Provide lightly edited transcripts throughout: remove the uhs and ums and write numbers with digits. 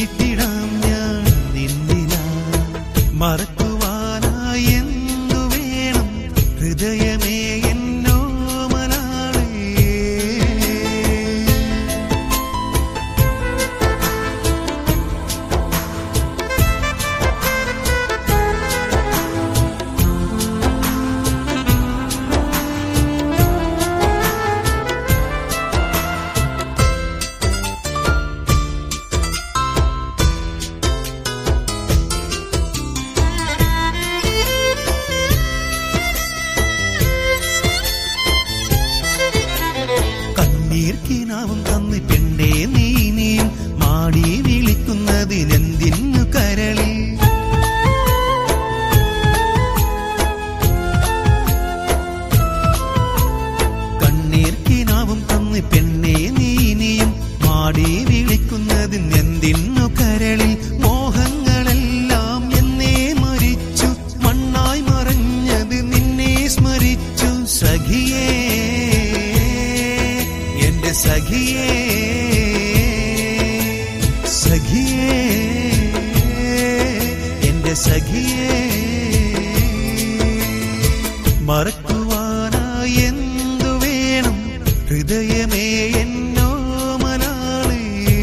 ജീവിച്ചിടാം ഞാൻ നിന്നിലാ. മറക്കുവാനായി എന്തു വേണം ഹൃദയമേ എന്നോ മനാളേ. കണ്ണീർക്കിനാവും തന്ന് പെണ്ണേ നീനിയും മാടി വിളിക്കുന്നതിനെന്തിന്നു കരളിൽ. കണ്ണീർക്കിനാവും തന്ന് പെണ്ണേ നീനിയും മാടി വിളിക്കുന്നതിനെന്തിന്നു കരളിൽ. മോഹങ്ങളെല്ലാം എന്നേ മരിച്ചു, മണ്ണായി മറഞ്ഞത് നിന്നെ സ്മരിച്ചു. സഖിയേ എന്റെ സഖിയേ, സഖിയേ എന്റെ സഖിയേ. മറക്കുവാനായി എന്തു വേണം ഹൃദയമേ എന്നോ മനാളേ.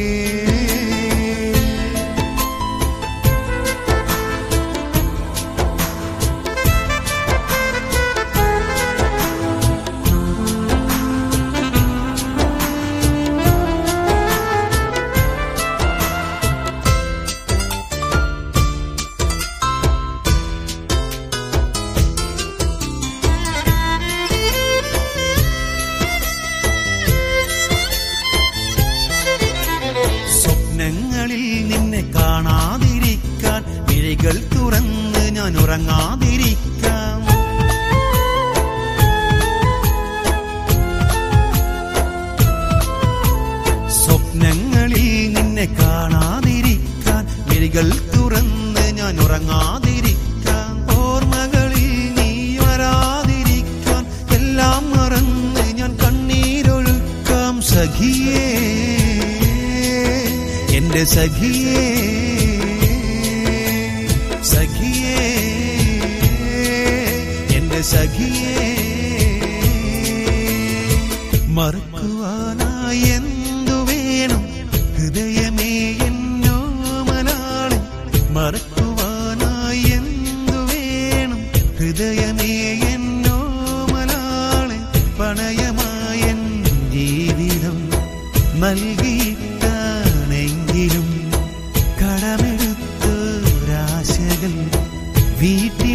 സ്വപ്നങ്ങളിൽ നിന്നെ കാണാതിരിക്കാൻ മിഴികൾ തുറന്ന് ഞാൻ ഉറങ്ങാതിരിക്കാം. സ്വപ്നങ്ങളിൽ നിന്നെ കാണാതിരിക്കാൻ മിഴികൾ തുറന്ന് ഞാൻ ഉറങ്ങാതിരിക്കാം. ഓർമ്മകളിൽ നീ വരാതിരിക്കാൻ എല്ലാം മറന്ന് ഞാൻ കണ്ണീരൊഴുക്കാം. സഖിയേ എന്റെ സഖിയേ, സഖിയേ എന്റെ സഖിയേ. മറക്കുവാനായി എന്തു വേണം ഹൃദയമേ എന്നോ മനാളെ. മറക്കുവാനായി എന്തു വേണം ഹൃദയമേ എന്നോ മനാളെ. പണയമായൻ ജീവിതം നൽകിയിട്ടാണെങ്കിലും കടമെടുത്തൊരാശകൾ വീട്ടിൽ